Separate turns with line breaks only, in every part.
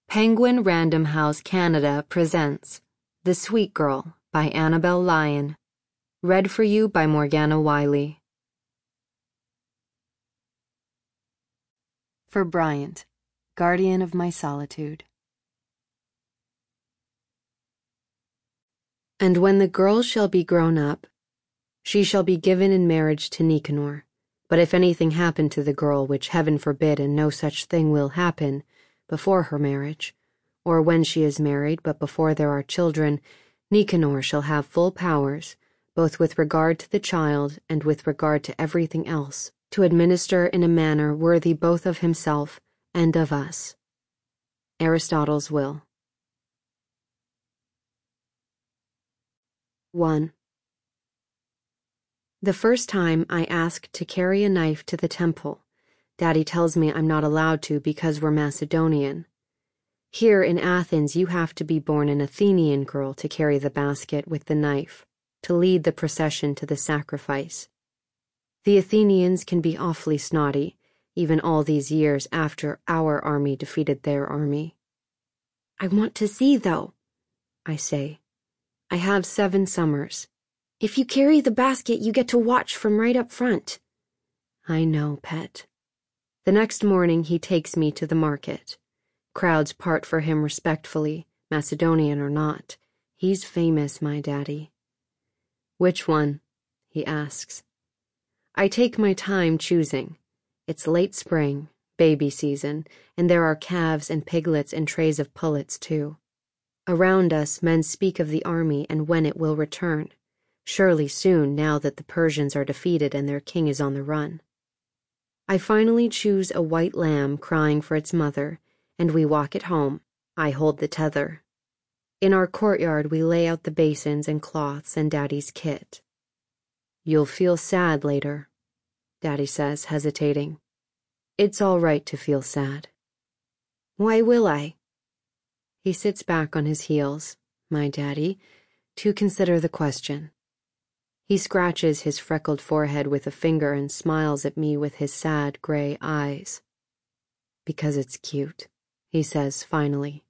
Penguin Random House Canada presents The Sweet Girl by Annabelle Lyon. Read for you by Morgana Wiley. For Bryant, guardian of my solitude. And when the girl shall be grown up, she shall be given in marriage to Nicanor. But if anything happen to the girl, which heaven forbid, and no such thing will happen, before her marriage, or when she is married, but before there are children, Nicanor shall have full powers, both with regard to the child and with regard to everything else, to administer in a manner worthy both of himself and of us. Aristotle's Will. 1. The first time I asked to carry a knife to the temple, Daddy tells me I'm not allowed to because we're Macedonian. Here in Athens, you have to be born an Athenian girl to carry the basket with the knife, to lead the procession to the sacrifice. The Athenians can be awfully snotty, even all these years after our army defeated their army. I want to see, though, I say. I have 7 summers. If you carry the basket, you get to watch from right up front. I know, pet. The next morning he takes me to the market. Crowds part for him respectfully, Macedonian or not. He's famous, my daddy. Which one? He asks. I take my time choosing. It's late spring, baby season, and there are calves and piglets and trays of pullets too. Around us men speak of the army and when it will return. Surely soon, now that the Persians are defeated and their king is on the run. I finally choose a white lamb crying for its mother, and we walk it home. I hold the tether. In our courtyard we lay out the basins and cloths and Daddy's kit. You'll feel sad later, Daddy says, hesitating. It's all right to feel sad. Why will I? He sits back on his heels, my daddy, to consider the question. He scratches his freckled forehead with a finger and smiles at me with his sad gray eyes. Because it's cute, he says finally.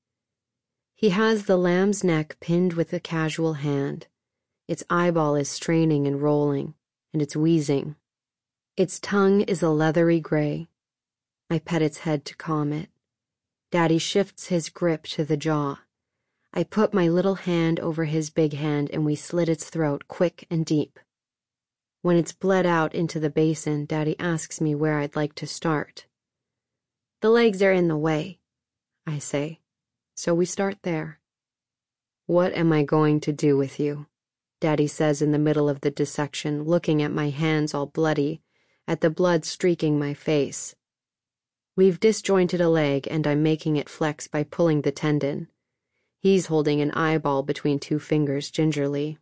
He has the lamb's neck pinned with a casual hand. Its eyeball is straining and rolling, and it's wheezing. Its tongue is a leathery gray. I pet its head to calm it. Daddy shifts his grip to the jaw. I put my little hand over his big hand and we slit its throat quick and deep. When it's bled out into the basin, Daddy asks me where I'd like to start. The legs are in the way, I say, so we start there. What am I going to do with you? Daddy says in the middle of the dissection, looking at my hands all bloody, at the blood streaking my face. We've disjointed a leg and I'm making it flex by pulling the tendon. He's holding an eyeball between 2 fingers gingerly.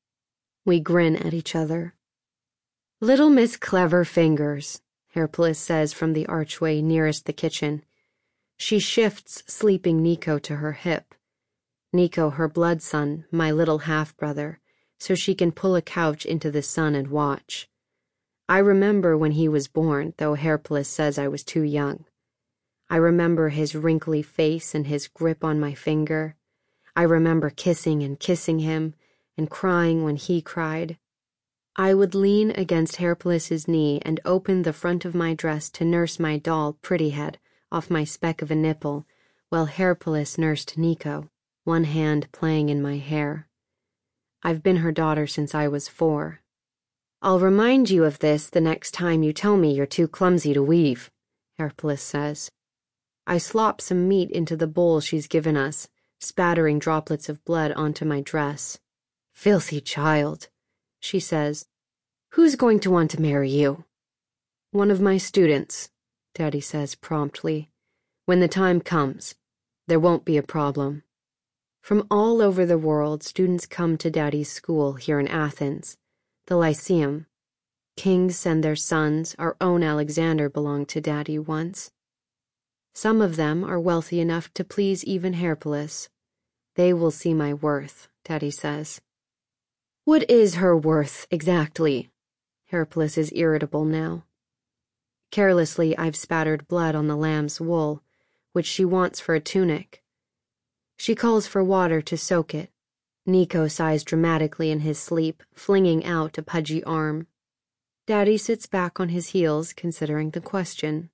We grin at each other. Little Miss Clever Fingers, Hercules says from the archway nearest the kitchen. She shifts sleeping Nico to her hip. Nico, her blood son, my little half-brother, so she can pull a couch into the sun and watch. I remember when he was born, though Hercules says I was too young. I remember his wrinkly face and his grip on my finger. I remember kissing him and crying when he cried. I would lean against Hercules's knee and open the front of my dress to nurse my doll Pretty Head off my speck of a nipple, while Hercules nursed Nico, one hand playing in my hair. I've been her daughter since I was 4. I'll remind you of this the next time you tell me you're too clumsy to weave, Hercules says. I slop some meat into the bowl she's given us, spattering droplets of blood onto my dress. Filthy child, she says. Who's going to want to marry you? One of my students, Daddy says promptly. When the time comes, there won't be a problem. From all over the world, students come to Daddy's school here in Athens, the Lyceum. Kings send their sons. Our own Alexander belonged to Daddy once. Some of them are wealthy enough to please even Hercules. They will see my worth, Daddy says. What is her worth, exactly? Hercules is irritable now. Carelessly, I've spattered blood on the lamb's wool, which she wants for a tunic. She calls for water to soak it. Nico sighs dramatically in his sleep, flinging out a pudgy arm. Daddy sits back on his heels, considering the question.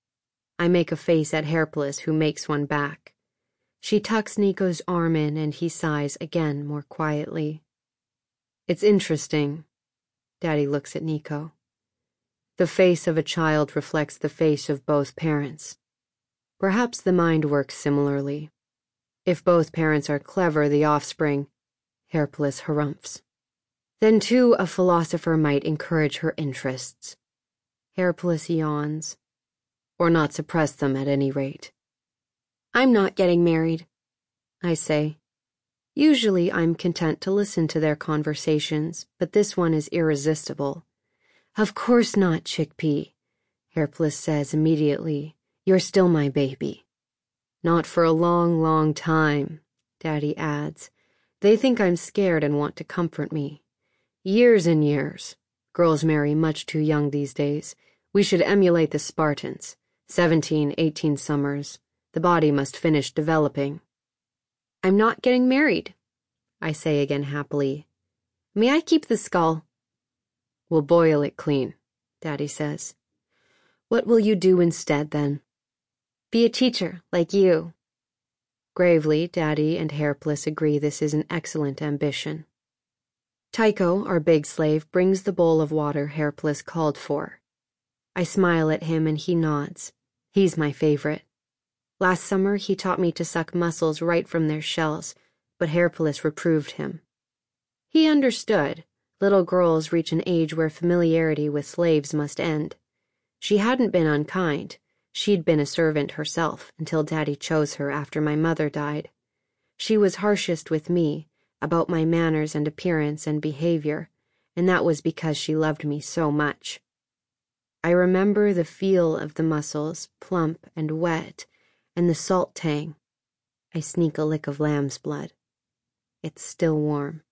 I make a face at Hercules, who makes one back. She tucks Nico's arm in, and he sighs again more quietly. It's interesting. Daddy looks at Nico. The face of a child reflects the face of both parents. Perhaps the mind works similarly. If both parents are clever, the offspring, Hercules harumphs. Then too a philosopher might encourage her interests. Hercules yawns. Or not suppress them at any rate. I'm not getting married, I say. Usually I'm content to listen to their conversations, but this one is irresistible. Of course not, Chickpea, Hercules says immediately. You're still my baby. Not for a long, long time, Daddy adds. They think I'm scared and want to comfort me. Years and years. Girls marry much too young these days. We should emulate the Spartans. 17, 18 summers. The body must finish developing. I'm not getting married, I say again happily. May I keep the skull? We'll boil it clean, Daddy says. What will you do instead, then? Be a teacher, like you. Gravely, Daddy and Hercules agree this is an excellent ambition. Tycho, our big slave, brings the bowl of water Hercules called for. I smile at him and he nods. He's my favorite. Last summer he taught me to suck mussels right from their shells, but Hercules reproved him. He understood. Little girls reach an age where familiarity with slaves must end. She hadn't been unkind. She'd been a servant herself until Daddy chose her after my mother died. She was harshest with me, about my manners and appearance and behavior, and that was because she loved me so much. I remember the feel of the mussels, plump and wet, and the salt tang. I sneak a lick of lamb's blood. It's still warm.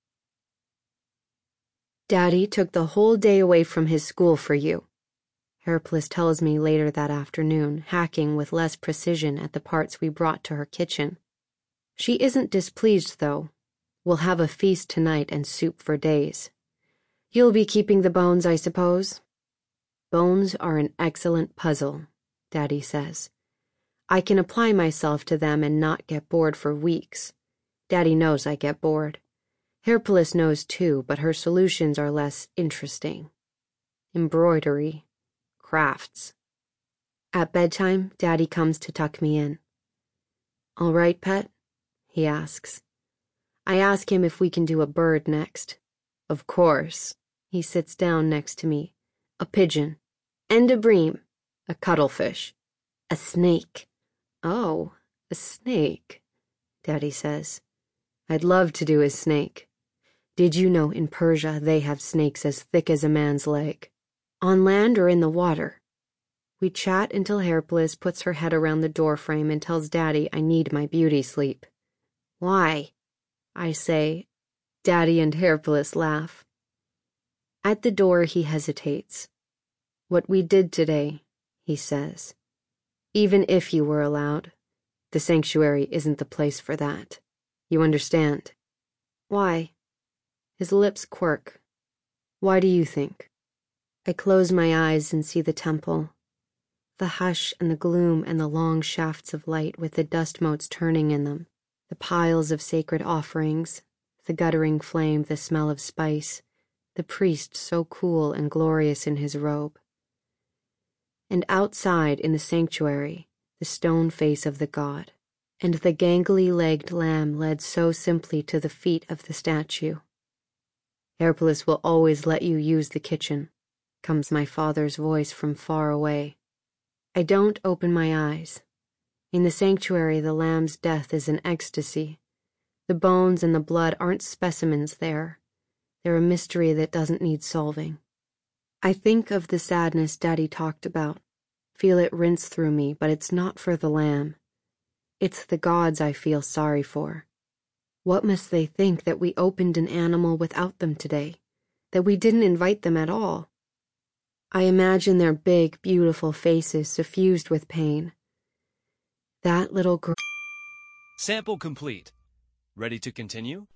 Daddy took the whole day away from his school for you, Hercules tells me later that afternoon, hacking with less precision at the parts we brought to her kitchen. She isn't displeased, though. We'll have a feast tonight and soup for days. You'll be keeping the bones, I suppose? Bones are an excellent puzzle, Daddy says. I can apply myself to them and not get bored for weeks. Daddy knows I get bored. Hercules knows too, but her solutions are less interesting. Embroidery. Crafts. At bedtime, Daddy comes to tuck me in. All right, pet? He asks. I ask him if we can do a bird next. Of course. He sits down next to me. A pigeon. And a bream. A cuttlefish. A snake. Oh, a snake, Daddy says. I'd love to do a snake. Did you know in Persia they have snakes as thick as a man's leg? On land or in the water? We chat until Hercules puts her head around the doorframe and tells Daddy I need my beauty sleep. Why? I say. Daddy and Hercules laugh. At the door he hesitates. What we did today, he says. Even if you were allowed, the sanctuary isn't the place for that. You understand? Why? His lips quirk. Why do you think? I close my eyes and see the temple. The hush and the gloom and the long shafts of light with the dust motes turning in them. The piles of sacred offerings. The guttering flame, the smell of spice. The priest so cool and glorious in his robe. And outside in the sanctuary, the stone face of the god. And the gangly-legged lamb led so simply to the feet of the statue. Hercules will always let you use the kitchen, comes my father's voice from far away. I don't open my eyes. In the sanctuary, the lamb's death is an ecstasy. The bones and the blood aren't specimens there. They're a mystery that doesn't need solving. I think of the sadness Daddy talked about, feel it rinse through me, but it's not for the lamb. It's the gods I feel sorry for. What must they think that we opened an animal without them today? That we didn't invite them at all? I imagine their big, beautiful faces suffused with pain. That little girl.
Sample complete. Ready to continue?